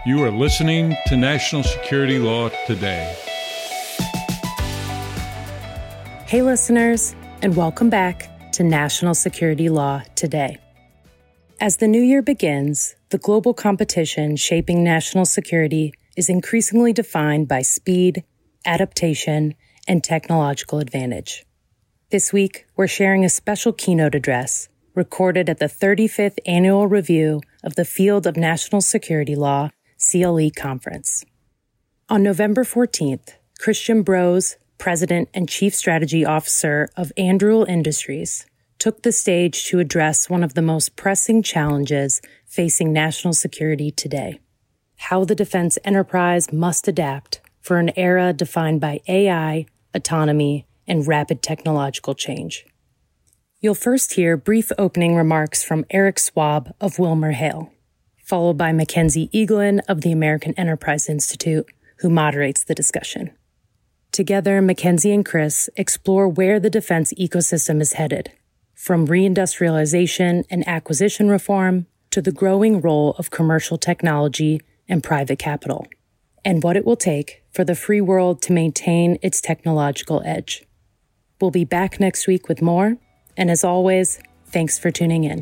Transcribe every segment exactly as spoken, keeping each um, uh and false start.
You are listening to National Security Law Today. Hey listeners, and welcome back to National Security Law Today. As the new year begins, the global competition shaping national security is increasingly defined by speed, adaptation, and technological advantage. This week, we're sharing a special keynote address recorded at the thirty-fifth Annual Review of the Field of National Security Law, C L E Conference. On November fourteenth, Christian Brose, President and Chief Strategy Officer of Anduril Industries, took the stage to address one of the most pressing challenges facing national security today: how the defense enterprise must adapt for an era defined by A I, autonomy, and rapid technological change. You'll first hear brief opening remarks from Eric Schwab of WilmerHale, followed by Mackenzie Eaglin of the American Enterprise Institute, who moderates the discussion. Together, Mackenzie and Chris explore where the defense ecosystem is headed, from reindustrialization and acquisition reform to the growing role of commercial technology and private capital, and what it will take for the free world to maintain its technological edge. We'll be back next week with more, and as always, thanks for tuning in.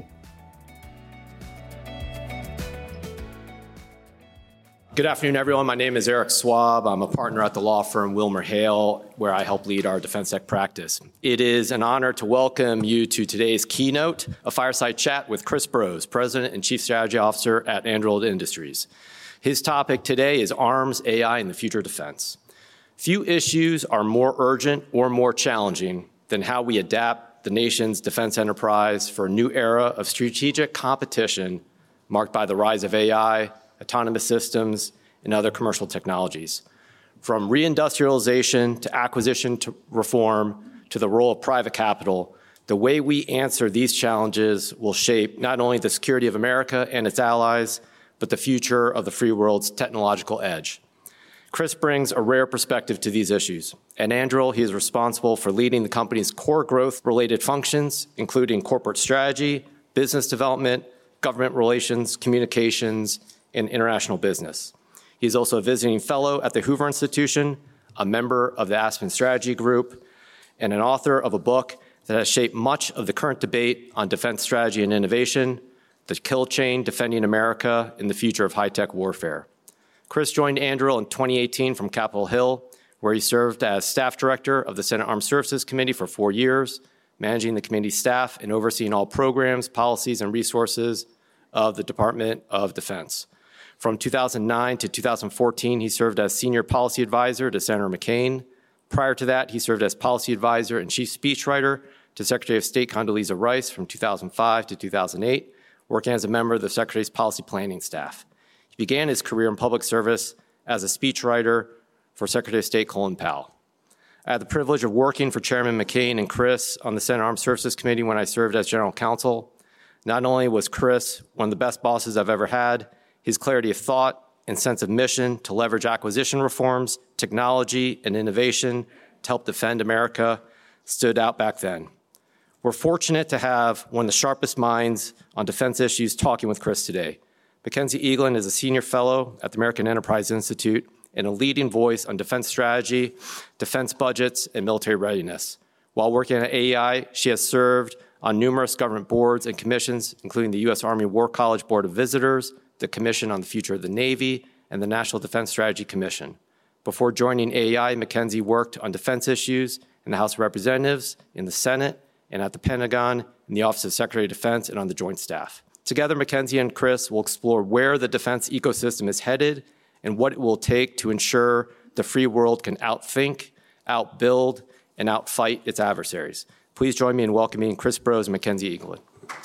Good afternoon, everyone. My name is Eric Schwab. I'm a partner at the law firm WilmerHale, where I help lead our defense tech practice. It is an honor to welcome you to today's keynote, a fireside chat with Chris Brose, President and Chief Strategy Officer at Anduril Industries. His topic today is Arms, A I, and the Future of Defense. Few issues are more urgent or more challenging than how we adapt the nation's defense enterprise for a new era of strategic competition marked by the rise of A I, autonomous systems, and other commercial technologies. From reindustrialization to acquisition to reform to the role of private capital, the way we answer these challenges will shape not only the security of America and its allies, but the future of the free world's technological edge. Chris brings a rare perspective to these issues. At Anduril, he is responsible for leading the company's core growth-related functions, including corporate strategy, business development, government relations, communications, and international business. He's also a visiting fellow at the Hoover Institution, a member of the Aspen Strategy Group, and an author of a book that has shaped much of the current debate on defense strategy and innovation, The Kill Chain: Defending America in the Future of High-Tech Warfare. Chris joined Anduril in twenty eighteen from Capitol Hill, where he served as staff director of the Senate Armed Services Committee for four years, managing the committee's staff and overseeing all programs, policies, and resources of the Department of Defense. From two thousand nine to two thousand fourteen, he served as senior policy advisor to Senator McCain. Prior to that, he served as policy advisor and chief speechwriter to Secretary of State Condoleezza Rice from two thousand five to two thousand eight, working as a member of the Secretary's policy planning staff. He began his career in public service as a speechwriter for Secretary of State Colin Powell. I had the privilege of working for Chairman McCain and Chris on the Senate Armed Services Committee when I served as general counsel. Not only was Chris one of the best bosses I've ever had, his clarity of thought and sense of mission to leverage acquisition reforms, technology, and innovation to help defend America stood out back then. We're fortunate to have one of the sharpest minds on defense issues talking with Chris today. Mackenzie Eaglin is a senior fellow at the American Enterprise Institute and a leading voice on defense strategy, defense budgets, and military readiness. While working at A E I, she has served on numerous government boards and commissions, including the U S Army War College Board of Visitors, the Commission on the Future of the Navy, and the National Defense Strategy Commission. Before joining A E I, Mackenzie worked on defense issues in the House of Representatives, in the Senate, and at the Pentagon, in the Office of Secretary of Defense, and on the Joint Staff. Together, Mackenzie and Chris will explore where the defense ecosystem is headed and what it will take to ensure the free world can outthink, outbuild, and outfight its adversaries. Please join me in welcoming Chris Brose and Mackenzie Eaglin.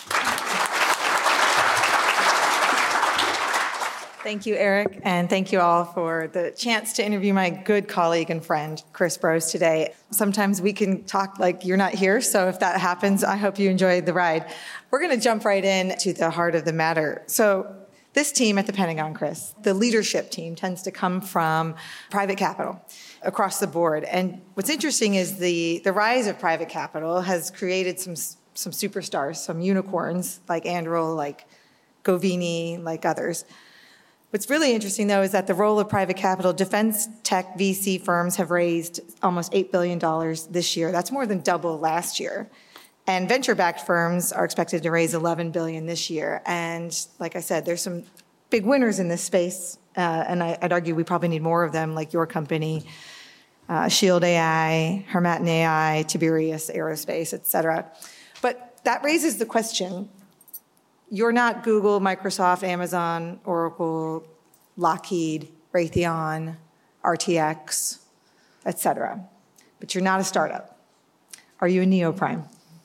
Thank you, Eric, and thank you all for the chance to interview my good colleague and friend, Chris Brose, today. Sometimes we can talk like you're not here, so if that happens, I hope you enjoyed the ride. We're going to jump right in to the heart of the matter. So this team at the Pentagon, Chris, the leadership team, tends to come from private capital across the board. And what's interesting is the, the rise of private capital has created some, some superstars, some unicorns like Anduril, like Govini, like others. What's really interesting, though, is that the role of private capital, defense tech V C firms have raised almost eight billion dollars this year. That's more than double last year. And venture-backed firms are expected to raise eleven billion dollars this year. And like I said, there's some big winners in this space, uh, and I, I'd argue we probably need more of them, like your company, uh, Shield A I, Harmattan A I, Tiberius Aerospace, et cetera. But that raises the question, you're not Google, Microsoft, Amazon, Oracle, Lockheed, Raytheon, R T X, et cetera. But you're not a startup. Are you a neoprime?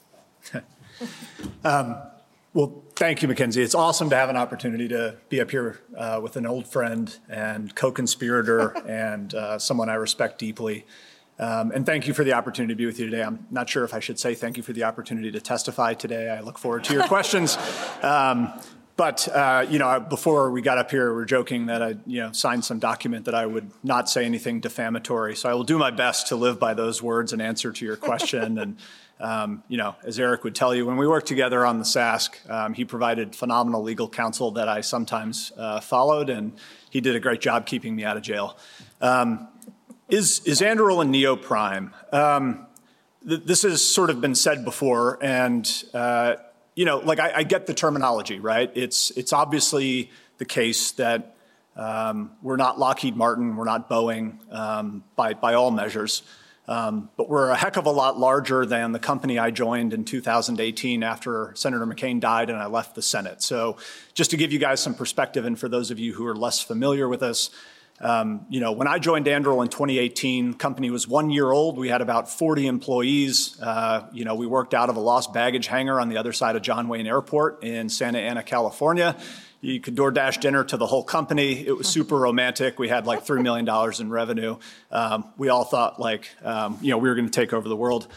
um, well, thank you, Mackenzie. It's awesome to have an opportunity to be up here uh, with an old friend and co-conspirator and uh, someone I respect deeply. Um, and thank you for the opportunity to be with you today. I'm not sure if I should say thank you for the opportunity to testify today. I look forward to your questions. Um, but, uh, you know, before we got up here, we were joking that I, you know, signed some document that I would not say anything defamatory. So I will do my best to live by those words and answer to your question. And, um, you know, as Eric would tell you, when we worked together on the S A S C, um, he provided phenomenal legal counsel that I sometimes uh, followed, and he did a great job keeping me out of jail. Um, Is, is Anduril a neoprime? Um, th- this has sort of been said before, and, uh, you know, like I, I get the terminology, right? It's, it's obviously the case that um, we're not Lockheed Martin, we're not Boeing um, by, by all measures, um, but we're a heck of a lot larger than the company I joined in two thousand eighteen after Senator McCain died and I left the Senate. So just to give you guys some perspective, and for those of you who are less familiar with us, Um, you know, when I joined Anduril in twenty eighteen, the company was one year old. We had about forty employees. Uh, you know, we worked out of a lost baggage hangar on the other side of John Wayne Airport in Santa Ana, California. You could DoorDash dinner to the whole company. It was super romantic. We had like three million dollars in revenue. Um, we all thought like, um, you know, we were going to take over the world.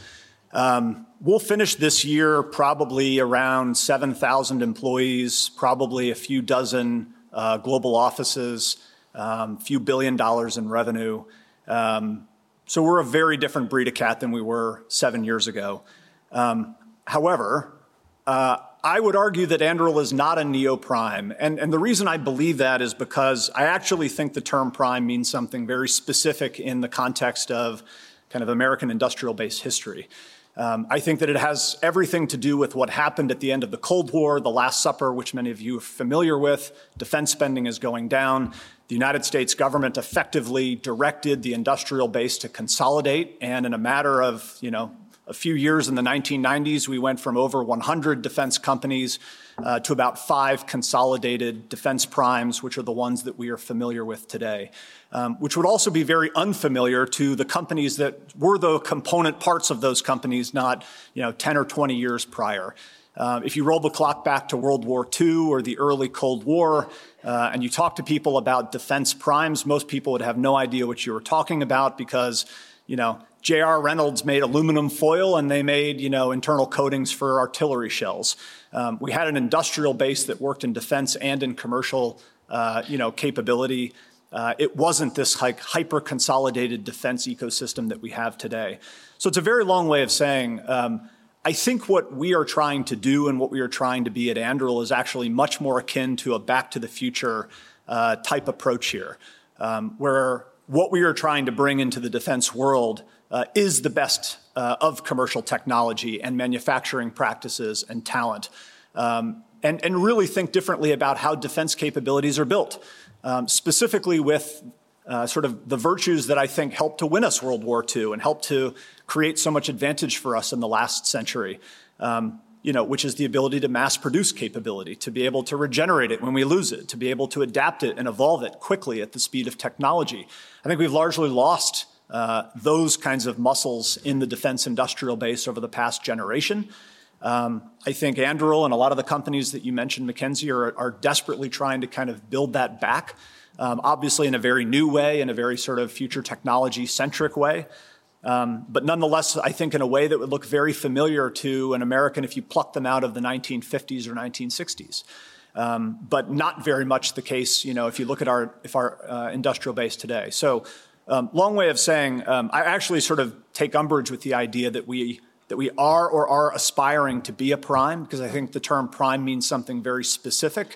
Um, we'll finish this year probably around seven thousand employees, probably a few dozen uh, global offices, um, few billion dollars in revenue. Um, so we're a very different breed of cat than we were seven years ago. Um, however, uh, I would argue that Anduril is not a neoprime. And, and the reason I believe that is because I actually think the term prime means something very specific in the context of kind of American industrial base history. Um, I think that it has everything to do with what happened at the end of the Cold War, the Last Supper, which many of you are familiar with. Defense spending is going down. The United States government effectively directed the industrial base to consolidate. And in a matter of, you know, a few years in the nineteen nineties, we went from over one hundred defense companies uh, to about five consolidated defense primes, which are the ones that we are familiar with today, um, which would also be very unfamiliar to the companies that were the component parts of those companies not, you know, ten or twenty years prior. Uh, if you roll the clock back to World War Two or the early Cold War, uh, and you talk to people about defense primes, most people would have no idea what you were talking about because, you know, J R Reynolds made aluminum foil and they made, you know, internal coatings for artillery shells. Um, we had an industrial base that worked in defense and in commercial, uh, you know, capability. Uh, it wasn't this like hyper-consolidated defense ecosystem that we have today. So it's a very long way of saying, um, I think what we are trying to do and what we are trying to be at Anduril is actually much more akin to a back to the future uh, type approach here, um, where what we are trying to bring into the defense world uh, is the best uh, of commercial technology and manufacturing practices and talent, um, and, and really think differently about how defense capabilities are built, um, specifically with uh, sort of the virtues that I think helped to win us World War Two and helped to create so much advantage for us in the last century, um, you know, which is the ability to mass produce capability, to be able to regenerate it when we lose it, to be able to adapt it and evolve it quickly at the speed of technology. I think we've largely lost uh, those kinds of muscles in the defense industrial base over the past generation. Um, I think Anduril and a lot of the companies that you mentioned, Mackenzie, are, are desperately trying to kind of build that back, um, obviously in a very new way, in a very sort of future technology-centric way. Um, but nonetheless, I think in a way that would look very familiar to an American if you pluck them out of the nineteen fifties or nineteen sixties. Um, but not very much the case, you know, if you look at our, if our uh, industrial base today. So um, long way of saying, um, I actually sort of take umbrage with the idea that we, that we are or are aspiring to be a prime, because I think the term prime means something very specific.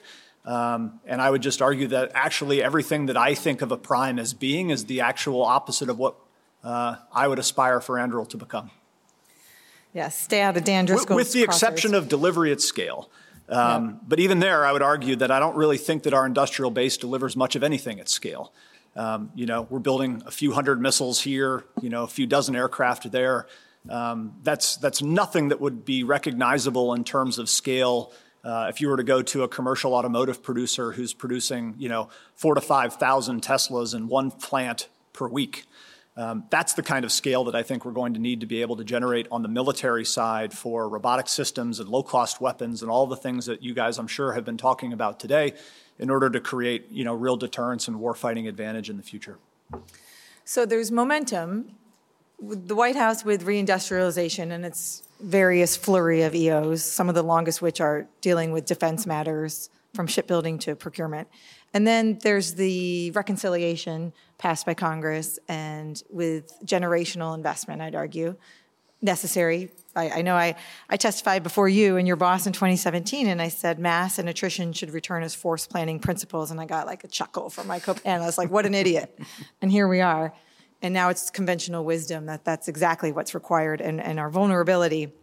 Um, and I would just argue that actually everything that I think of a prime as being is the actual opposite of what uh, I would aspire for Anduril to become. Yes, stay out of Dan Driscoll's With, with the crosshairs. exception of delivery at scale. Um, yeah. But even there, I would argue that I don't really think that our industrial base delivers much of anything at scale. Um, you know, we're building a few hundred missiles here, you know, a few dozen aircraft there. Um, that's, that's nothing that would be recognizable in terms of scale. Uh, if you were to go to a commercial automotive producer who's producing, you know, four to five thousand Teslas in one plant per week, um, that's the kind of scale that I think we're going to need to be able to generate on the military side for robotic systems and low-cost weapons and all the things that you guys, I'm sure, have been talking about today in order to create, you know, real deterrence and warfighting advantage in the future. So there's momentum with the White House with reindustrialization and its various flurry of E Os, some of the longest which are dealing with defense matters from shipbuilding to procurement. And then there's the reconciliation passed by Congress and with generational investment, I'd argue, necessary. I, I know I, I testified before you and your boss in twenty seventeen, and I said mass and attrition should return as force planning principles, and I got like a chuckle from my co-panelists, like, what an idiot. And here we are. And now it's conventional wisdom that that's exactly what's required and, and our vulnerability.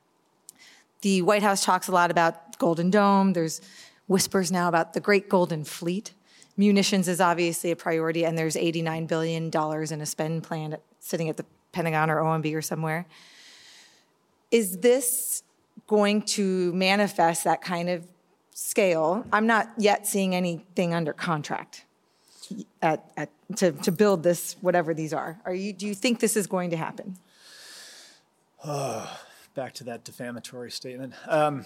The White House talks a lot about Golden Dome. There's whispers now about the Great Golden Fleet. Munitions is obviously a priority, and there's eighty-nine billion dollars in a spend plan sitting at the Pentagon or O M B or somewhere. Is this going to manifest that kind of scale? I'm not yet seeing anything under contract at, at, to, to build this, whatever these are. Are you? Do you think this is going to happen? Oh, back to that defamatory statement. Um,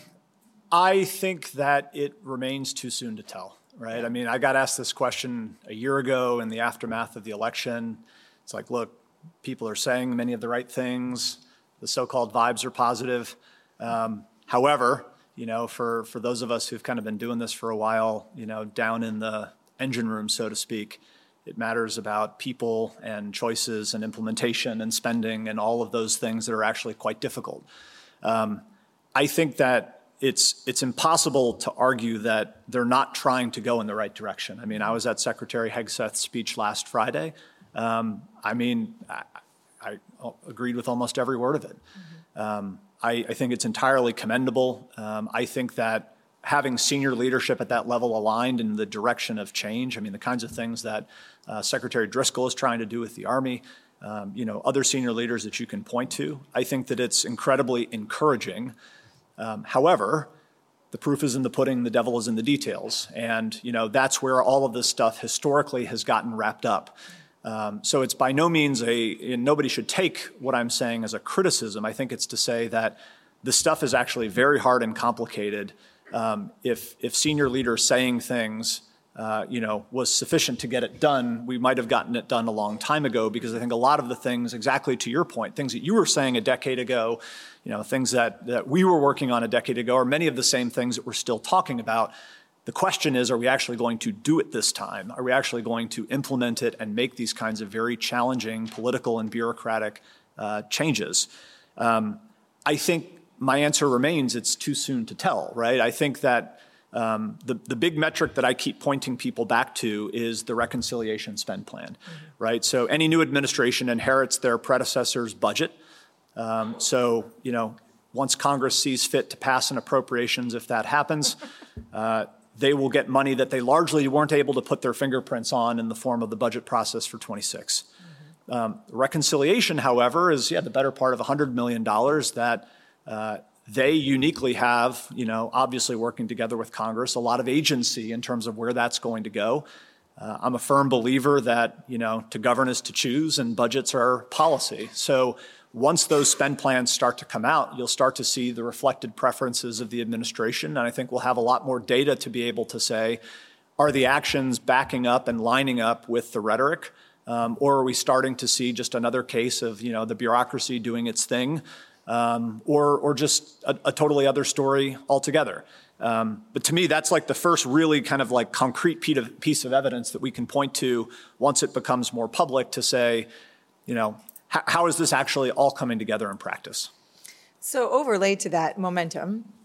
I think that it remains too soon to tell, right? I mean, I got asked this question a year ago in the aftermath of the election. It's like, look, people are saying many of the right things. The so-called vibes are positive. Um, however, you know, for, for those of us who've kind of been doing this for a while, you know, down in the engine room, so to speak, it matters about people and choices and implementation and spending and all of those things that are actually quite difficult. Um, I think that it's it's impossible to argue that they're not trying to go in the right direction. I mean, I was at Secretary Hegseth's speech last Friday. Um, I mean, I, I agreed with almost every word of it. Mm-hmm. Um, I, I think it's entirely commendable. Um, I think that having senior leadership at that level aligned in the direction of change, I mean, the kinds of things that uh, Secretary Driscoll is trying to do with the Army, um, you know, other senior leaders that you can point to, I think that it's incredibly encouraging. Um, however, the proof is in the pudding, the devil is in the details. And, you know, that's where all of this stuff historically has gotten wrapped up. Um, so it's by no means a, and nobody should take what I'm saying as a criticism. I think it's to say that this stuff is actually very hard and complicated. Um, if, if senior leaders saying things, uh, you know, was sufficient to get it done, we might have gotten it done a long time ago, because I think a lot of the things, exactly to your point, things that you were saying a decade ago, you know, things that, that we were working on a decade ago are many of the same things that we're still talking about. The question is, are we actually going to do it this time? Are we actually going to implement it and make these kinds of very challenging political and bureaucratic uh, changes? Um, I think my answer remains it's too soon to tell, right? I think that um, the, the big metric that I keep pointing people back to is the reconciliation spend plan, mm-hmm. right? So any new administration inherits their predecessor's budget. Um, so, you know, once Congress sees fit to pass an appropriations, if that happens, uh, they will get money that they largely weren't able to put their fingerprints on in the form of the budget process for twenty-six. Mm-hmm. Um, reconciliation, however, is yeah the better part of one hundred million dollars that uh, they uniquely have, you know, obviously working together with Congress, a lot of agency in terms of where that's going to go. Uh, I'm a firm believer that, you know, to govern is to choose, and budgets are policy. So once those spend plans start to come out, you'll start to see the reflected preferences of the administration. And I think we'll have a lot more data to be able to say, are the actions backing up and lining up with the rhetoric? Um, or are we starting to see just another case of, you know, the bureaucracy doing its thing? Um, or, or just a, a totally other story altogether. Um, but to me, that's like the first really kind of like concrete piece of, piece of evidence that we can point to once it becomes more public to say, you know, how, how is this actually all coming together in practice? So overlaid to that momentum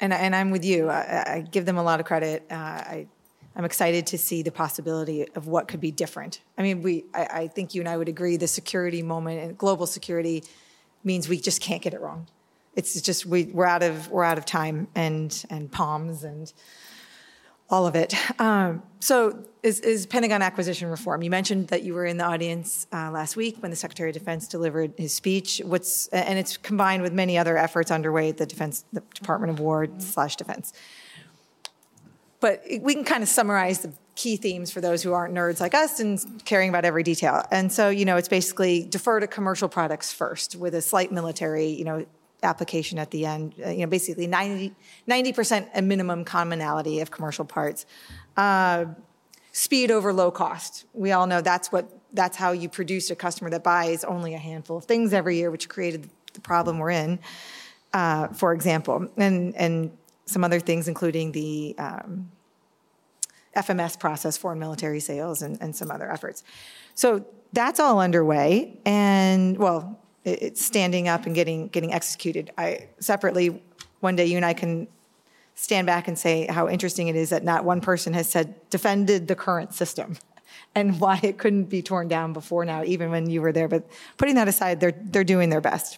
And, and I'm with you. I, I give them a lot of credit. Uh, I, I'm excited to see the possibility of what could be different. I mean, we. I, I think you and I would agree the security moment and global security means we just can't get it wrong. It's just we, we're out of we're out of time and and palms and all of it. Um, so is, is Pentagon acquisition reform? You mentioned that you were in the audience uh, last week when the Secretary of Defense delivered his speech. What's and it's combined with many other efforts underway at the Defense, the Department of War slash Defense. But we can kind of summarize the key themes for those who aren't nerds like us and caring about every detail. And so, you know, it's basically defer to commercial products first with a slight military, you know, application at the end. Uh, you know, basically ninety percent a minimum commonality of commercial parts. Uh, speed over low cost. We all know that's what that's how you produce a customer that buys only a handful of things every year, which created the problem we're in, uh, for example. And and some other things, including the um, F M S process, foreign military sales, and, and some other efforts. So that's all underway, and well, it, it's standing up and getting getting executed. I separately, one day you and I can stand back and say how interesting it is that not one person has said defended the current system, and why it couldn't be torn down before now, even when you were there. But putting that aside, they're they're doing their best.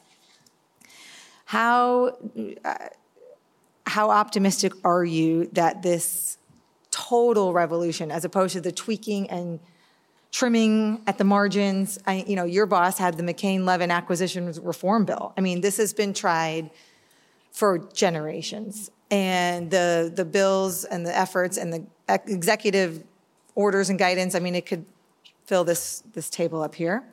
How. Uh, How optimistic are you that this total revolution, as opposed to the tweaking and trimming at the margins, I, you know, your boss had the McCain-Levin acquisition reform bill. I mean, this has been tried for generations. And the the bills and the efforts and the executive orders and guidance, I mean, it could fill this, this table up here.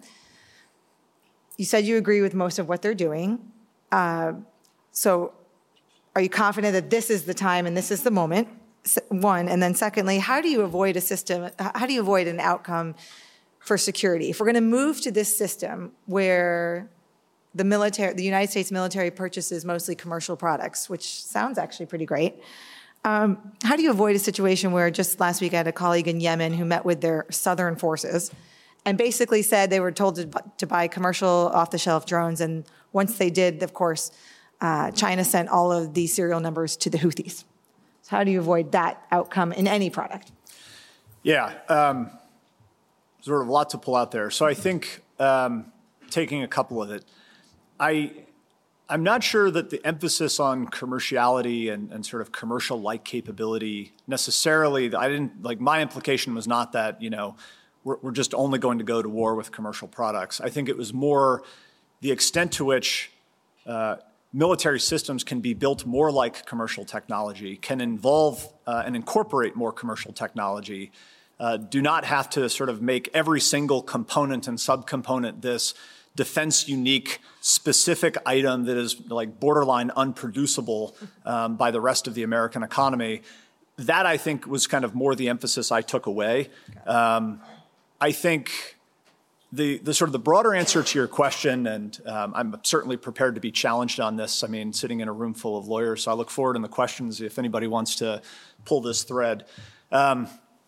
You said you agree with most of what they're doing. Uh, so... Are you confident that this is the time and this is the moment? One, and then secondly, how do you avoid a system, how do you avoid an outcome for security? If we're going to move to this system where the military, the United States military purchases mostly commercial products, which sounds actually pretty great, um, how do you avoid a situation where just last week I had a colleague in Yemen who met with their southern forces and basically said they were told to, to buy commercial off-the-shelf drones, and once they did, of course, Uh, China sent all of the serial numbers to the Houthis. So how do you avoid that outcome in any product? Yeah, um, sort of a lot to pull out there. So I think um, taking a couple of it, I, I'm not sure that the emphasis on commerciality and, and sort of commercial-like capability necessarily, I didn't, like my implication was not that, you know, we're, we're just only going to go to war with commercial products. I think it was more the extent to which uh, military systems can be built more like commercial technology, can involve uh, and incorporate more commercial technology, uh, do not have to sort of make every single component and subcomponent this defense-unique, specific item that is like borderline unproducible um, by the rest of the American economy. That, I think, was kind of more the emphasis I took away. Um, I think The, the sort of the broader answer to your question, and um, I'm certainly prepared to be challenged on this. I mean, sitting in a room full of lawyers, so I look forward in the questions if anybody wants to pull this thread. Um,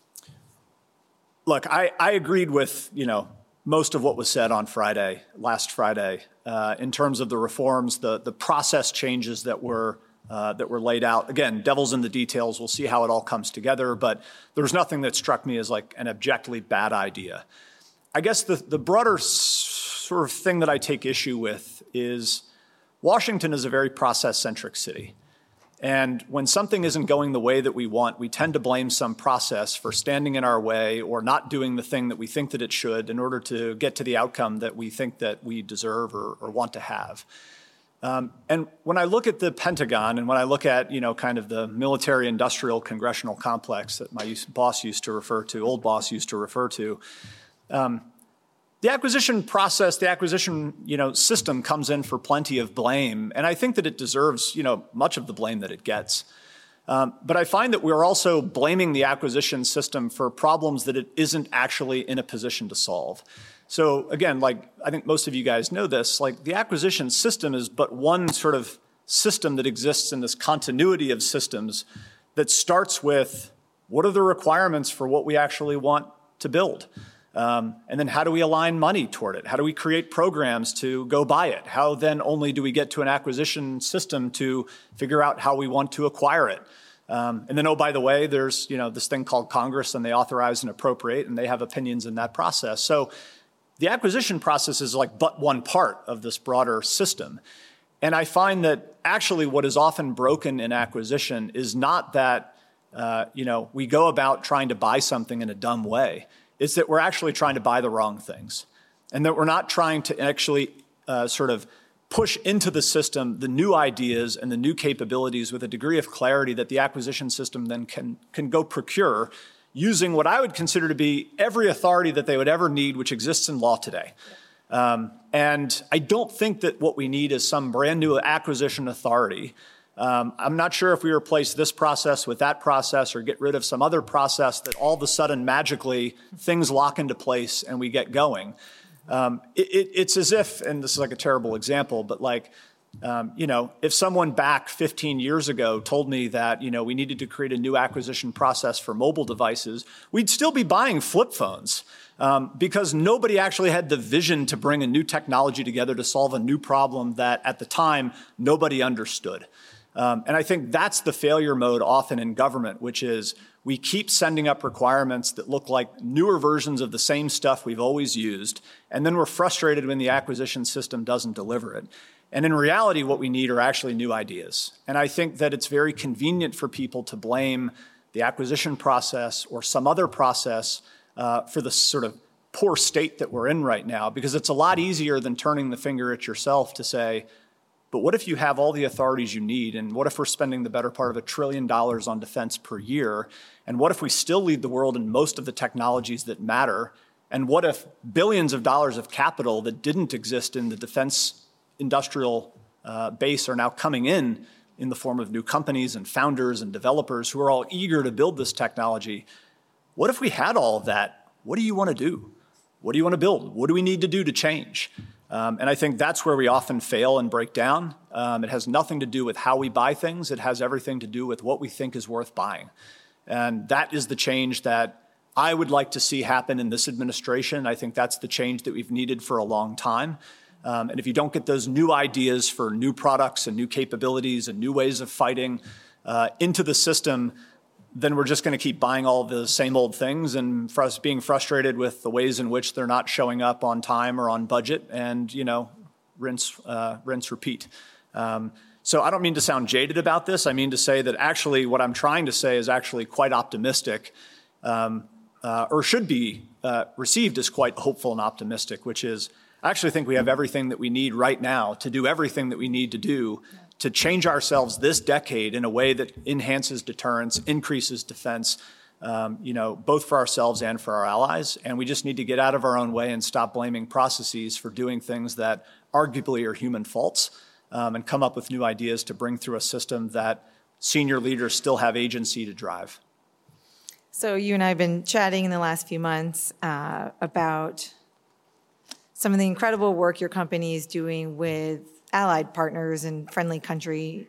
look, I, I agreed with, you know, most of what was said on Friday, last Friday, uh, in terms of the reforms, the, the process changes that were uh, that were laid out. Again, devil's in the details. We'll see how it all comes together, but there was nothing that struck me as like an objectively bad idea. I guess the, the broader sort of thing that I take issue with is Washington is a very process-centric city. And when something isn't going the way that we want, we tend to blame some process for standing in our way or not doing the thing that we think that it should in order to get to the outcome that we think that we deserve or, or want to have. Um, and when I look at the Pentagon and when I look at, you know, kind of the military-industrial congressional complex that my boss used to refer to, old boss used to refer to, Um, the acquisition process, the acquisition, you know, system comes in for plenty of blame, and I think that it deserves, you know, much of the blame that it gets. Um, but I find that we're also blaming the acquisition system for problems that it isn't actually in a position to solve. So again, like I think most of you guys know this, like the acquisition system is but one sort of system that exists in this continuity of systems that starts with what are the requirements for what we actually want to build. Um, and then how do we align money toward it? How do we create programs to go buy it? How then only do we get to an acquisition system to figure out how we want to acquire it? Um, and then, oh, by the way, there's, you know, this thing called Congress, and they authorize and appropriate, and they have opinions in that process. So the acquisition process is like but one part of this broader system. And I find that actually what is often broken in acquisition is not that, uh, you know, we go about trying to buy something in a dumb way. It's that we're actually trying to buy the wrong things, and that we're not trying to actually uh, sort of push into the system the new ideas and the new capabilities with a degree of clarity that the acquisition system then can, can go procure using what I would consider to be every authority that they would ever need, which exists in law today. Um, and I don't think that what we need is some brand new acquisition authority. Um, I'm not sure if we replace this process with that process or get rid of some other process that all of a sudden magically things lock into place and we get going. Um, it, it, it's as if, and this is like a terrible example, but like, um, you know, if someone back fifteen years ago told me that, you know, we needed to create a new acquisition process for mobile devices, we'd still be buying flip phones um, because nobody actually had the vision to bring a new technology together to solve a new problem that at the time nobody understood. Um, and I think that's the failure mode often in government, which is we keep sending up requirements that look like newer versions of the same stuff we've always used, and then we're frustrated when the acquisition system doesn't deliver it. And in reality, what we need are actually new ideas. And I think that it's very convenient for people to blame the acquisition process or some other process uh, for the sort of poor state that we're in right now, because it's a lot easier than turning the finger at yourself to say, but what if you have all the authorities you need? And what if we're spending the better part of a trillion dollars on defense per year? And what if we still lead the world in most of the technologies that matter? And what if billions of dollars of capital that didn't exist in the defense industrial uh, base are now coming in in the form of new companies and founders and developers who are all eager to build this technology? What if we had all of that? What do you want to do? What do you want to build? What do we need to do to change? Um, and I think that's where we often fail and break down. Um, it has nothing to do with how we buy things. It has everything to do with what we think is worth buying. And that is the change that I would like to see happen in this administration. I think that's the change that we've needed for a long time. Um, and if you don't get those new ideas for new products and new capabilities and new ways of fighting uh, into the system, then we're just going to keep buying all the same old things and for us being frustrated with the ways in which they're not showing up on time or on budget, and, you know, rinse, uh, rinse, repeat. Um, so I don't mean to sound jaded about this. I mean to say that actually what I'm trying to say is actually quite optimistic, um, uh, or should be uh, received as quite hopeful and optimistic, which is I actually think we have everything that we need right now to do everything that we need to do to change ourselves this decade in a way that enhances deterrence, increases defense, um, you know, both for ourselves and for our allies. And we just need to get out of our own way and stop blaming processes for doing things that arguably are human faults, um, and come up with new ideas to bring through a system that senior leaders still have agency to drive. So you and I have been chatting in the last few months uh, about some of the incredible work your company is doing with allied partners and friendly country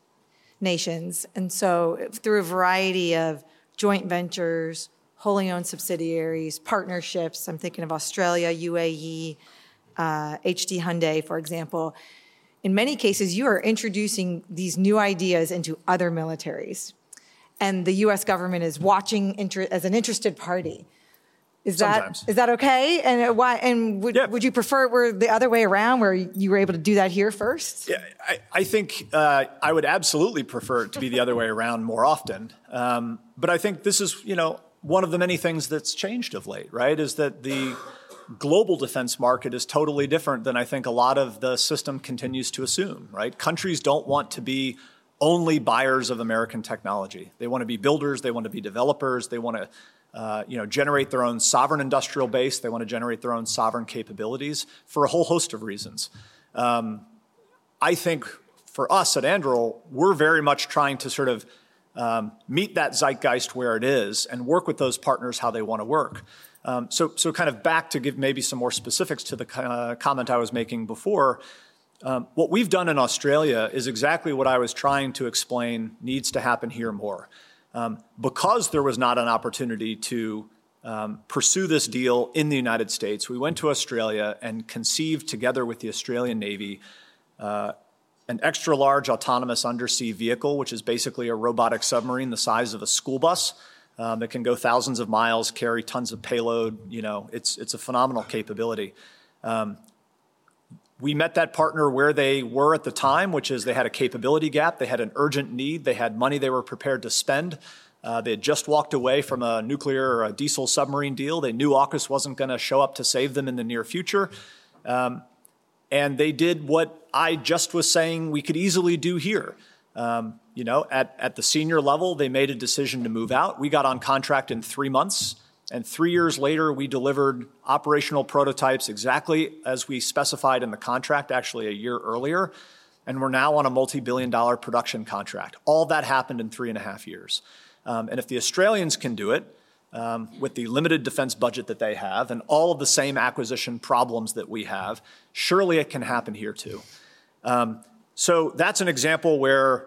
nations. And so through a variety of joint ventures, wholly owned subsidiaries, partnerships, I'm thinking of Australia, U A E, uh, H D Hyundai, for example. In many cases, you are introducing these new ideas into other militaries. And the U S government is watching inter- as an interested party. Is Sometimes. that is that okay? And why? And would Yeah. would you prefer it were the other way around, where you were able to do that here first? Yeah, I, I think uh, I would absolutely prefer it to be the other way around more often. Um, but I think this is, you know, one of the many things that's changed of late, right? Is that the global defense market is totally different than I think a lot of the system continues to assume, right? Countries don't want to be only buyers of American technology. They want to be builders. They want to be developers. They want to Uh, you know, generate their own sovereign industrial base. They want to generate their own sovereign capabilities for a whole host of reasons. Um, I think for us at Anduril, we're very much trying to sort of um, meet that zeitgeist where it is and work with those partners how they want to work. Um, so, so kind of back to give maybe some more specifics to the uh, comment I was making before, um, what we've done in Australia is exactly what I was trying to explain needs to happen here more. Um, because there was not an opportunity to um, pursue this deal in the United States. We went to Australia and conceived together with the Australian Navy uh, an extra-large autonomous undersea vehicle, which is basically a robotic submarine the size of a school bus um, that can go thousands of miles, carry tons of payload. You know, it's, it's a phenomenal capability. Um, we met that partner where they were at the time, which is they had a capability gap, they had an urgent need, they had money they were prepared to spend. Uh, they had just walked away from a nuclear or a diesel submarine deal. They knew AUKUS wasn't going to show up to save them in the near future. Um, And they did what I just was saying we could easily do here. Um, you know, at, at the senior level, they made a decision to move out. We got on contract in three months. And three years later, we delivered operational prototypes exactly as we specified in the contract, actually a year earlier. And we're now on a multi-billion dollar production contract. All that happened in three and a half years. Um, and if the Australians can do it, Um, with the limited defense budget that they have and all of the same acquisition problems that we have, surely it can happen here too. Um, so that's an example where,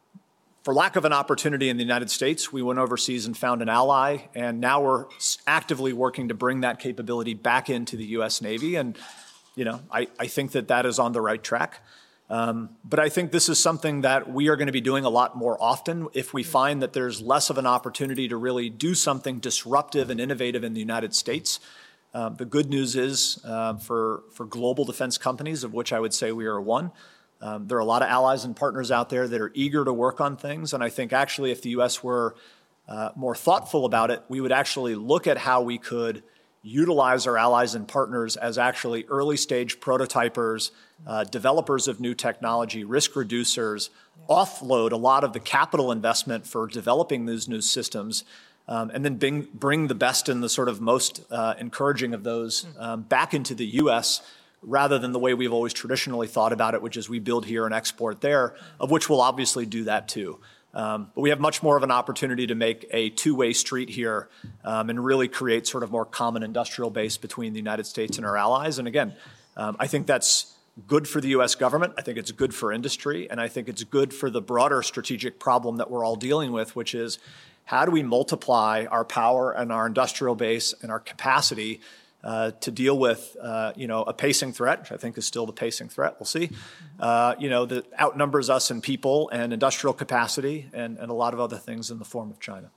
for lack of an opportunity in the United States, we went overseas and found an ally, and now we're actively working to bring that capability back into the U S Navy. And, you know, I, I think that that is on the right track. Um, but I think this is something that we are going to be doing a lot more often if we find that there's less of an opportunity to really do something disruptive and innovative in the United States. Uh, the good news is uh, for, for global defense companies, of which I would say we are one, um, there are a lot of allies and partners out there that are eager to work on things. And I think actually if the U S were uh, more thoughtful about it, we would actually look at how we could utilize our allies and partners as actually early stage prototypers, uh, developers of new technology, risk reducers, yeah. offload a lot of the capital investment for developing these new systems, um, and then bring, bring the best and the sort of most uh, encouraging of those um, back into the U S rather than the way we've always traditionally thought about it, which is we build here and export there, of which we'll obviously do that too. Um, but we have much more of an opportunity to make a two-way street here um, and really create sort of more common industrial base between the United States and our allies. And again, um, I think that's good for the U S government. I think it's good for industry. And I think it's good for the broader strategic problem that we're all dealing with, which is how do we multiply our power and our industrial base and our capacity Uh, to deal with, uh, you know, a pacing threat, which I think is still the pacing threat, we'll see, uh, you know, that outnumbers us in people and industrial capacity and, and a lot of other things in the form of China.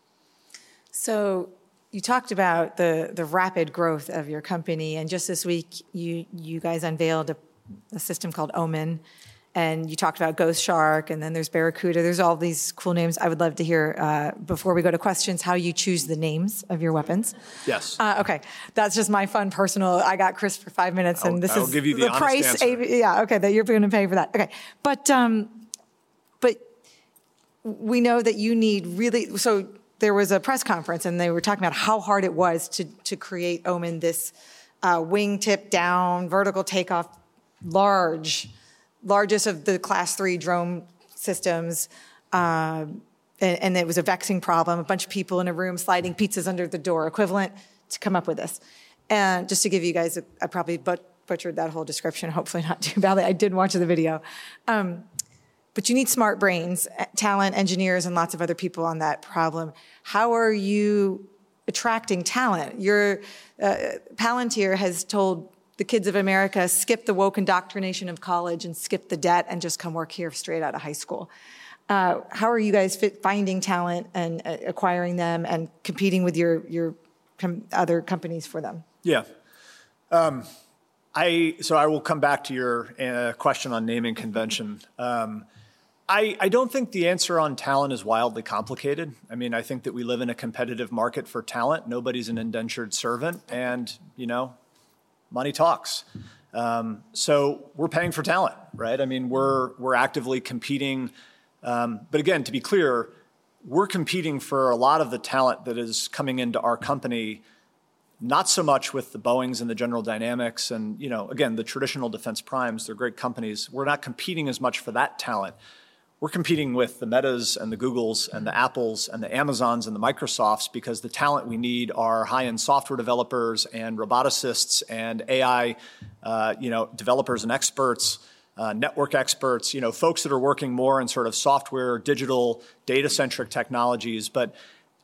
So you talked about the, the rapid growth of your company, and just this week you, you guys unveiled a, a system called Omen, and you talked about Ghost Shark, and then there's Barracuda. There's all these cool names. I would love to hear, uh, before we go to questions, how you choose the names of your weapons. Yes. Uh, okay. That's just my fun personal. I got Chris for five minutes, and I'll, this I'll is give you the, the price. answer. A, yeah, okay, that you're going to pay for that. Okay. But, um, but we know that you need really, so there was a press conference, and they were talking about how hard it was to, to create Omen, this uh, wingtip down, vertical takeoff, large, largest of the class three drone systems, uh, and, and it was a vexing problem. A bunch of people in a room sliding pizzas under the door, equivalent to come up with this. And just to give you guys, a, I probably but, butchered that whole description, hopefully not too badly. I did watch the video. Um, but you need smart brains, talent, engineers, and lots of other people on that problem. How are you attracting talent? Your uh, Palantir has told the kids of America, skip the woke indoctrination of college and skip the debt and just come work here straight out of high school. Uh, how are you guys fit finding talent and uh, acquiring them and competing with your, your com other companies for them? Yeah. Um, I, so I will come back to your uh, question on naming convention. Um, I, I don't think the answer on talent is wildly complicated. I mean, I think that we live in a competitive market for talent. Nobody's an indentured servant, and, you know, money talks. Um, so we're paying for talent, right? I mean, we're, we're actively competing. Um, but again, to be clear, we're competing for a lot of the talent that is coming into our company, not so much with the Boeings and the General Dynamics and, you know, again, the traditional defense primes, they're great companies. We're not competing as much for that talent. We're competing with the Metas and the Googles and the Apples and the Amazons and the Microsofts because the talent we need are high-end software developers and roboticists and A I, uh, you know, developers and experts, uh, network experts, you know, folks that are working more in sort of software, digital, data-centric technologies. But, you know,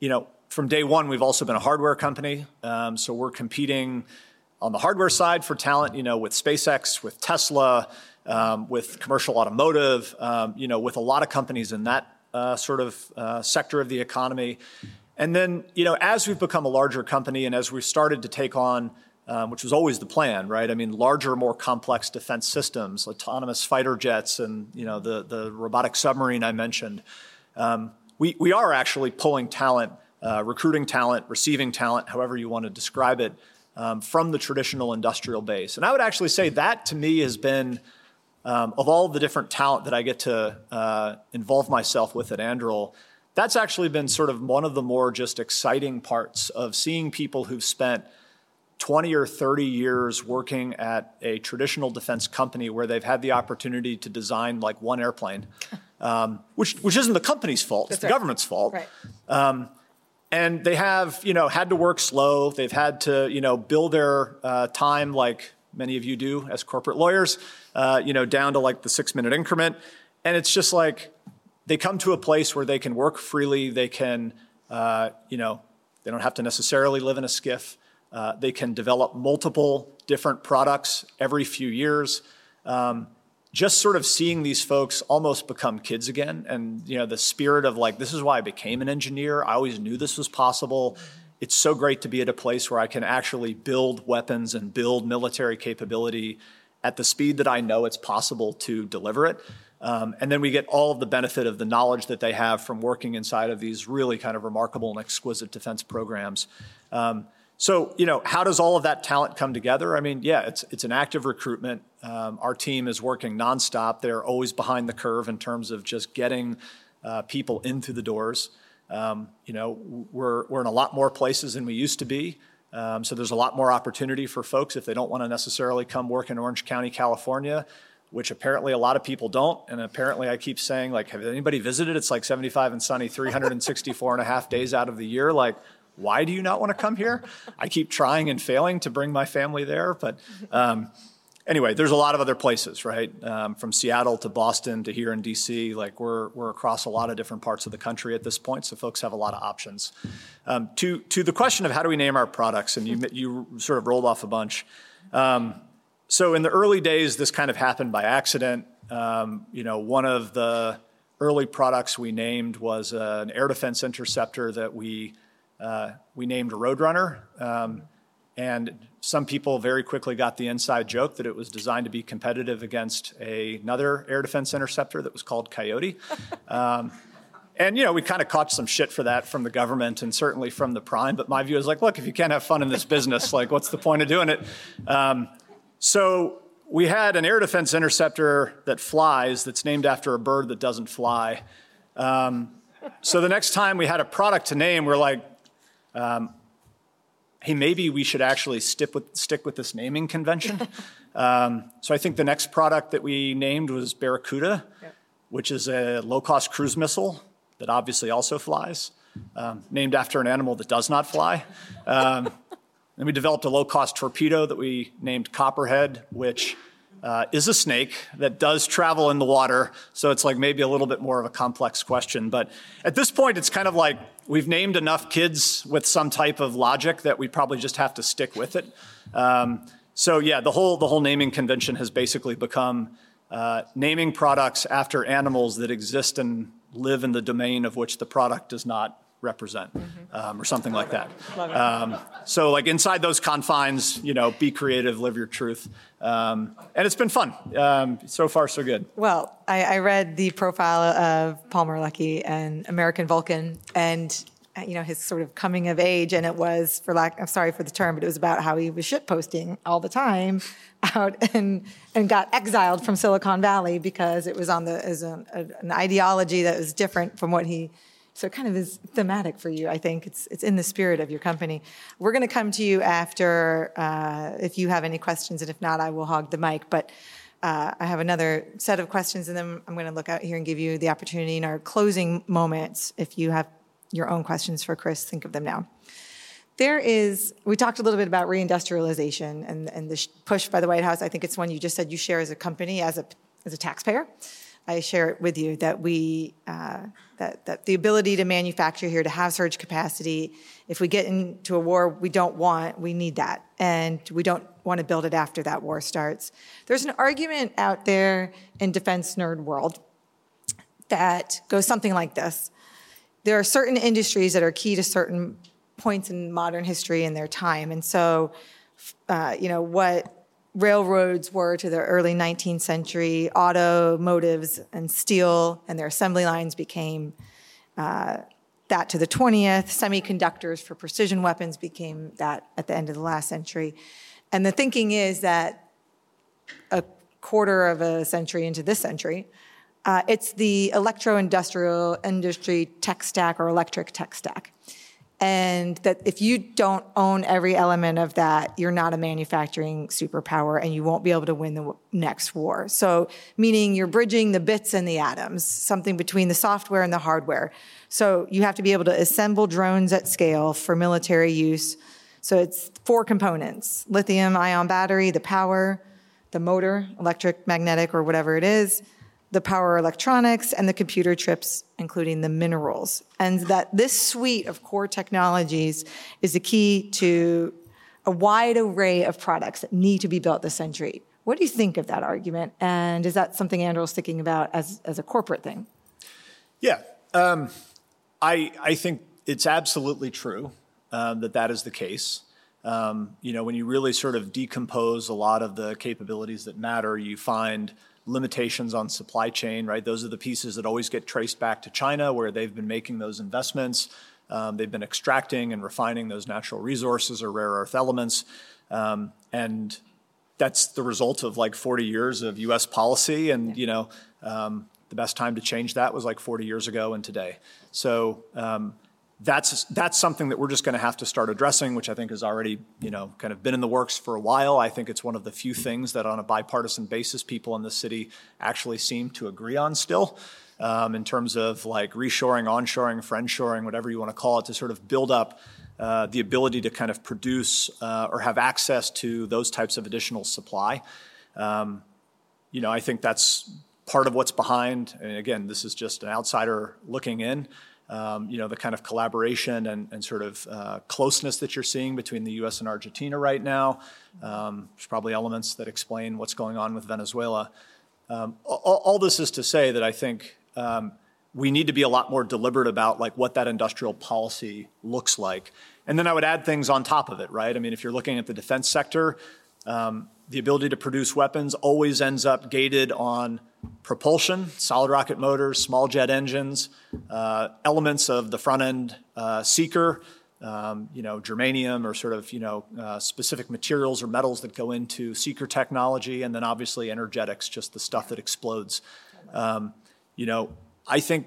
from day one, we've also been a hardware company. Um, so we're competing on the hardware side for talent, you know, with SpaceX, with Tesla, um, with commercial automotive, um, you know, with a lot of companies in that uh, sort of uh, sector of the economy. And then, you know, as we've become a larger company and as we've started to take on, um, which was always the plan, right? I mean, larger, more complex defense systems, autonomous fighter jets, and, you know, the, the robotic submarine I mentioned, um, we, we are actually pulling talent, uh, recruiting talent, receiving talent, however you want to describe it, um, from the traditional industrial base. And I would actually say that, to me, has been, um, of all the different talent that I get to uh, involve myself with at Anduril, that's actually been sort of one of the more just exciting parts of seeing people who've spent twenty or thirty years working at a traditional defense company where they've had the opportunity to design like one airplane, um, which which isn't the company's fault, That's it's the right. government's fault. Right. Um, and they have, you know, had to work slow. They've had to, you know, bill their uh, time like many of you do as corporate lawyers, uh, you know, down to like the six minute increment. And it's just like, they come to a place where they can work freely. They can, uh, you know, they don't have to necessarily live in a skiff. Uh, they can develop multiple different products every few years. Um, just sort of seeing these folks almost become kids again. And, you know, the spirit of like, this is why I became an engineer. I always knew this was possible. It's so great to be at a place where I can actually build weapons and build military capability at the speed that I know it's possible to deliver it. Um, and then we get all of the benefit of the knowledge that they have from working inside of these really kind of remarkable and exquisite defense programs. Um, so, you know, how does all of that talent come together? I mean, yeah, it's it's an active recruitment. Um, our team is working nonstop. They're always behind the curve in terms of just getting uh, people in through the doors. Um, you know, we're we're in a lot more places than we used to be. Um, so there's a lot more opportunity for folks if they don't want to necessarily come work in Orange County, California, which apparently a lot of people don't. And apparently I keep saying, like, have anybody visited? It's like seventy-five and sunny, three hundred sixty-four and a half days out of the year. Like, why do you not want to come here? I keep trying and failing to bring my family there. But um, anyway, there's a lot of other places, right? Um, from Seattle to Boston to here in D C, like we're we're across a lot of different parts of the country at this point. So folks have a lot of options. Um, to, to the question of how do we name our products, and you, you sort of rolled off a bunch. Um, So in the early days, this kind of happened by accident. Um, you know, one of the early products we named was uh, an air defense interceptor that we uh, we named Roadrunner. Um, and some people very quickly got the inside joke that it was designed to be competitive against a, another air defense interceptor that was called Coyote. Um, and, you know, we kind of caught some shit for that from the government and certainly from the prime. But my view is like, look, if you can't have fun in this business, like, what's the point of doing it? Um, So we had an air defense interceptor that flies that's named after a bird that doesn't fly. Um, so the next time we had a product to name, we're like, um, hey, maybe we should actually stick with, stick with this naming convention. um, so I think the next product that we named was Barracuda, yep. which is a low-cost cruise missile that obviously also flies, um, named after an animal that does not fly. Um, Then we developed a low-cost torpedo that we named Copperhead, which uh, is a snake that does travel in the water. So it's like maybe a little bit more of a complex question. But at this point, it's kind of like we've named enough kids with some type of logic that we probably just have to stick with it. Um, so yeah, the whole the whole naming convention has basically become uh, naming products after animals that exist and live in the domain of which the product does not represent, mm-hmm. um, or something like that. Um, so like inside those confines, you know, be creative, live your truth. Um, and it's been fun. Um, so far, so good. Well, I, I read the profile of Paul Merlucky and American Vulcan and, you know, his sort of coming of age. And it was, for lack, I'm sorry for the term, but it was about how he was shitposting all the time out and and got exiled from Silicon Valley because it was on the, as an, an ideology that was different from what he. So it kind of is thematic for you. I think it's it's in the spirit of your company. We're going to come to you after uh, if you have any questions, and if not, I will hog the mic. But uh, I have another set of questions, and then I'm going to look out here and give you the opportunity in our closing moments. If you have your own questions for Chris, think of them now. There is, we talked a little bit about reindustrialization and, and the push by the White House. I think it's one you just said you share as a company, as a as a taxpayer. I share it with you that we uh, that that the ability to manufacture here, to have surge capacity, if we get into a war we don't want, we need that, and we don't want to build it after that war starts. There's an argument out there in defense nerd world that goes something like this: there are certain industries that are key to certain points in modern history in their time, and so uh, you know what railroads were to the early nineteenth century, automotives and steel and their assembly lines became uh, that to the twentieth. Semiconductors for precision weapons became that at the end of the last century. And the thinking is that a quarter of a century into this century, uh, it's the electro-industrial industry tech stack or electric tech stack. And that if you don't own every element of that, you're not a manufacturing superpower and you won't be able to win the next war. So meaning you're bridging the bits and the atoms, something between the software and the hardware. So you have to be able to assemble drones at scale for military use. So it's four components: lithium ion battery, the power, the motor, electric, magnetic, or whatever it is, the power electronics, and the computer chips, including the minerals. And that this suite of core technologies is the key to a wide array of products that need to be built this century. What do you think of that argument? And is that something Anduril's thinking about as, as a corporate thing? Yeah, um, I, I think it's absolutely true um, that that is the case. Um, you know, when you really sort of decompose a lot of the capabilities that matter, you find limitations on supply chain, right? Those are the pieces that always get traced back to China, where they've been making those investments. Um, they've been extracting and refining those natural resources or rare earth elements. Um, and that's the result of like forty years of U S policy. And, you know, um, the best time to change that was like forty years ago and today. So um, that's that's something that we're just going to have to start addressing, which I think has already, you know, kind of been in the works for a while. I think it's one of the few things that on a bipartisan basis, people in the city actually seem to agree on still, um, in terms of like reshoring, onshoring, friendshoring, whatever you want to call it, to sort of build up uh, the ability to kind of produce uh, or have access to those types of additional supply. Um, you know, I think that's part of what's behind, and again, this is just an outsider looking in, Um, you know, the kind of collaboration and, and sort of uh, closeness that you're seeing between the U S and Argentina right now. Um, there's probably elements that explain what's going on with Venezuela. Um, all, all this is to say that I think um, we need to be a lot more deliberate about like what that industrial policy looks like. And then I would add things on top of it, right? I mean, if you're looking at the defense sector, um, the ability to produce weapons always ends up gated on propulsion, solid rocket motors, small jet engines, uh, elements of the front end uh, seeker, um, you know, germanium or sort of, you know, uh, specific materials or metals that go into seeker technology, and then obviously energetics, just the stuff that explodes. Um, you know, I think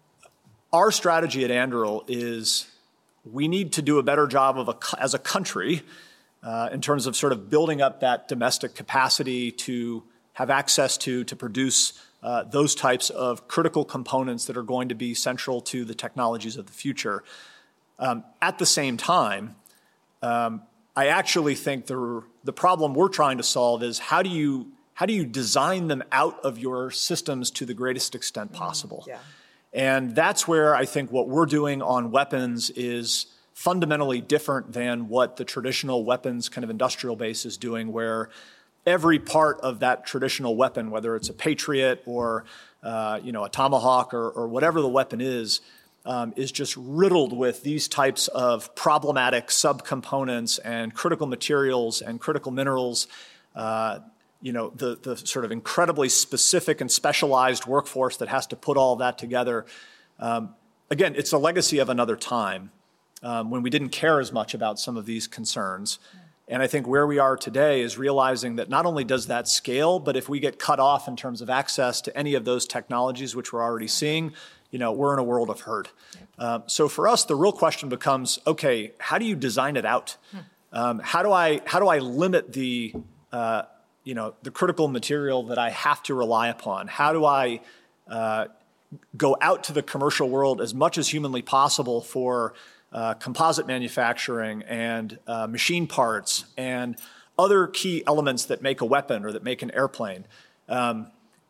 our strategy at Anduril is we need to do a better job of a, as a country uh, in terms of sort of building up that domestic capacity to have access to, to produce uh, those types of critical components that are going to be central to the technologies of the future. Um, at the same time, um, I actually think the, the problem we're trying to solve is how do you, how do you design them out of your systems to the greatest extent possible? Mm, yeah. And that's where I think what we're doing on weapons is fundamentally different than what the traditional weapons kind of industrial base is doing, where every part of that traditional weapon, whether it's a Patriot or uh, you know, a Tomahawk or, or whatever the weapon is, um, is just riddled with these types of problematic subcomponents and critical materials and critical minerals. Uh, you know, the, the sort of incredibly specific and specialized workforce that has to put all that together. Um, again, it's a legacy of another time um, when we didn't care as much about some of these concerns. And I think where we are today is realizing that not only does that scale, but if we get cut off in terms of access to any of those technologies, which we're already seeing, you know, we're in a world of hurt. Uh, so for us, the real question becomes, okay, how do you design it out? Um, how do I how do I limit the uh, you know the critical material that I have to rely upon? How do I uh, go out to the commercial world as much as humanly possible for Uh, composite manufacturing and uh, machine parts and other key elements that make a weapon or that make an airplane, um,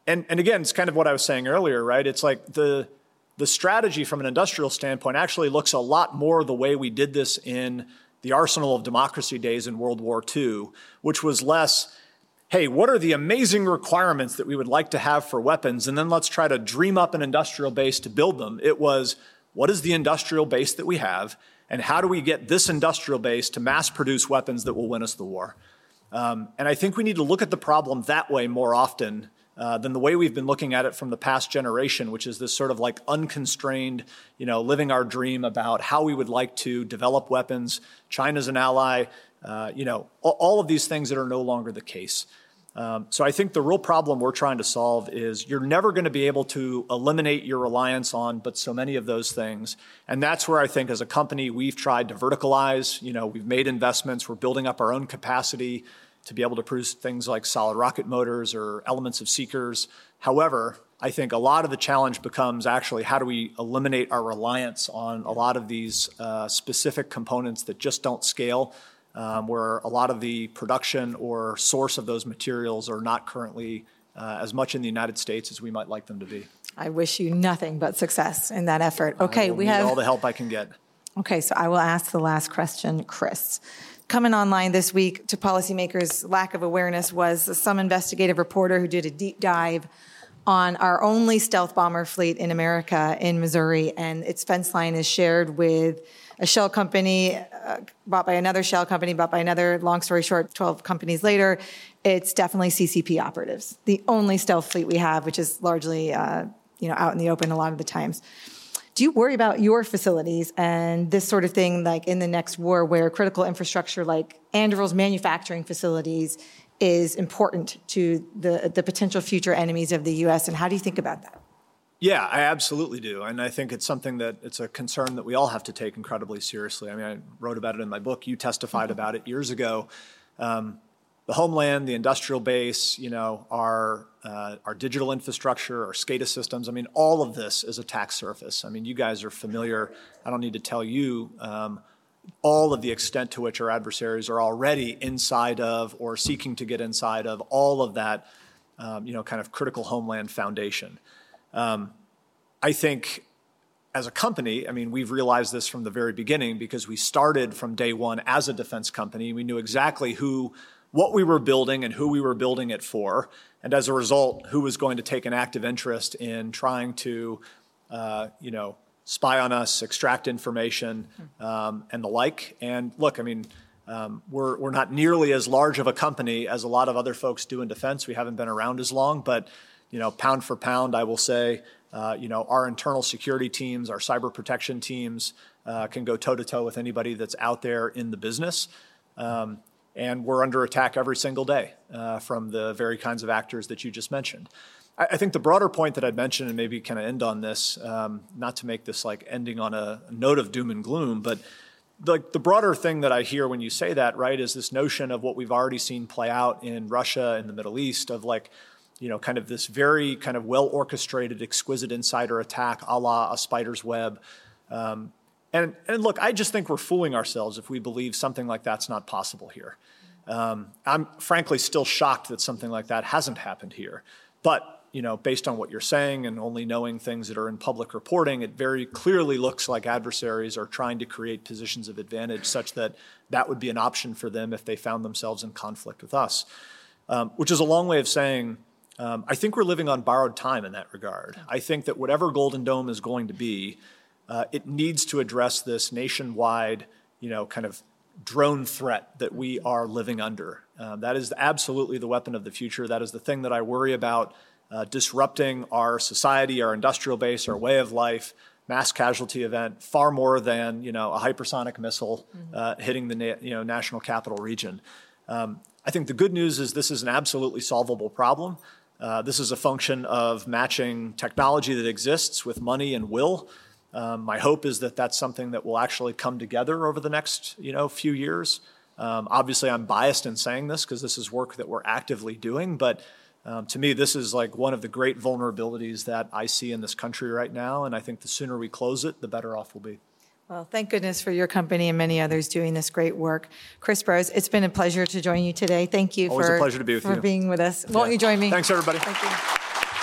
and, and again, it's kind of what I was saying earlier, right? It's like the, the strategy from an industrial standpoint actually looks a lot more the way we did this in the arsenal of democracy days in World War Two, which was less, hey, what are the amazing requirements that we would like to have for weapons? And then let's try to dream up an industrial base to build them. It was, what is the industrial base that we have? And how do we get this industrial base to mass produce weapons that will win us the war? Um, and I think we need to look at the problem that way more often uh, than the way we've been looking at it from the past generation, which is this sort of like unconstrained, you know, living our dream about how we would like to develop weapons. China's an ally, uh, you know, all of these things that are no longer the case. Um, so I think the real problem we're trying to solve is you're never going to be able to eliminate your reliance on but so many of those things. And that's where I think as a company, we've tried to verticalize. You know, we've made investments. We're building up our own capacity to be able to produce things like solid rocket motors or elements of seekers. However, I think a lot of the challenge becomes actually how do we eliminate our reliance on a lot of these uh, specific components that just don't scale. Um, where a lot of the production or source of those materials are not currently uh, as much in the United States as we might like them to be. I wish you nothing but success in that effort. Okay, I will we need have all the help I can get. Okay, so I will ask the last question, Chris. Coming online this week to policymakers' lack of awareness was some investigative reporter who did a deep dive on our only stealth bomber fleet in America in Missouri, and its fence line is shared with a shell company uh, bought by another shell company, bought by another. Long story short, twelve companies later, it's definitely C C P operatives. The only stealth fleet we have, which is largely uh, you know, out in the open a lot of the times. Do you worry about your facilities and this sort of thing, like in the next war, where critical infrastructure like Anduril's manufacturing facilities is important to the, the potential future enemies of the U S, and how do you think about that? Yeah, I absolutely do. And I think it's something that it's a concern that we all have to take incredibly seriously. I mean, I wrote about it in my book. You testified mm-hmm. about it years ago. Um, the homeland, the industrial base, you know, our, uh, our digital infrastructure, our SCADA systems, I mean, all of this is attack surface. I mean, you guys are familiar. I don't need to tell you um, all of the extent to which our adversaries are already inside of or seeking to get inside of all of that, um, you know, kind of critical homeland foundation. Um, I think as a company, I mean, we've realized this from the very beginning because we started from day one as a defense company. We knew exactly who, what we were building and who we were building it for. And as a result, who was going to take an active interest in trying to, uh, you know, spy on us, extract information, um, and the like. And look, I mean, um, we're, we're not nearly as large of a company as a lot of other folks do in defense. We haven't been around as long, but you know, pound for pound, I will say, uh, you know, our internal security teams, our cyber protection teams uh, can go toe-to-toe with anybody that's out there in the business. Um, and we're under attack every single day uh, from the very kinds of actors that you just mentioned. I, I think the broader point that I'd mention, and maybe kind of end on this, um, not to make this like ending on a note of doom and gloom, but the, the broader thing that I hear when you say that, right, is this notion of what we've already seen play out in Russia and the Middle East of like, you know, kind of this very kind of well-orchestrated, exquisite insider attack a la a spider's web. Um, and, and look, I just think we're fooling ourselves if we believe something like that's not possible here. Um, I'm frankly still shocked that something like that hasn't happened here. But, you know, based on what you're saying and only knowing things that are in public reporting, it very clearly looks like adversaries are trying to create positions of advantage such that that would be an option for them if they found themselves in conflict with us, um, which is a long way of saying, Um, I think we're living on borrowed time in that regard. I think that whatever Golden Dome is going to be, uh, it needs to address this nationwide, you know, kind of drone threat that we are living under. Uh, that is absolutely the weapon of the future. That is the thing that I worry about uh, disrupting our society, our industrial base, our way of life, mass casualty event, far more than, you know, a hypersonic missile uh, hitting the na- you know, national capital region. Um, I think the good news is this is an absolutely solvable problem. Uh, this is a function of matching technology that exists with money and will. Um, my hope is that that's something that will actually come together over the next, you know, few years. Um, obviously, I'm biased in saying this because this is work that we're actively doing. But um, to me, this is like one of the great vulnerabilities that I see in this country right now. And I think the sooner we close it, the better off we'll be. Well, thank goodness for your company and many others doing this great work. Chris Brose, it's been a pleasure to join you today. Thank you Always for, a pleasure to be with for you. being with us. Won't yeah. you join me? Thanks, everybody. Thank you.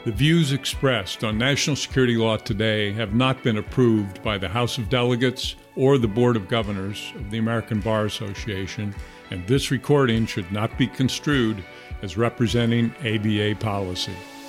The views expressed on National Security Law Today have not been approved by the House of Delegates or the Board of Governors of the American Bar Association, and this recording should not be construed as representing A B A policy.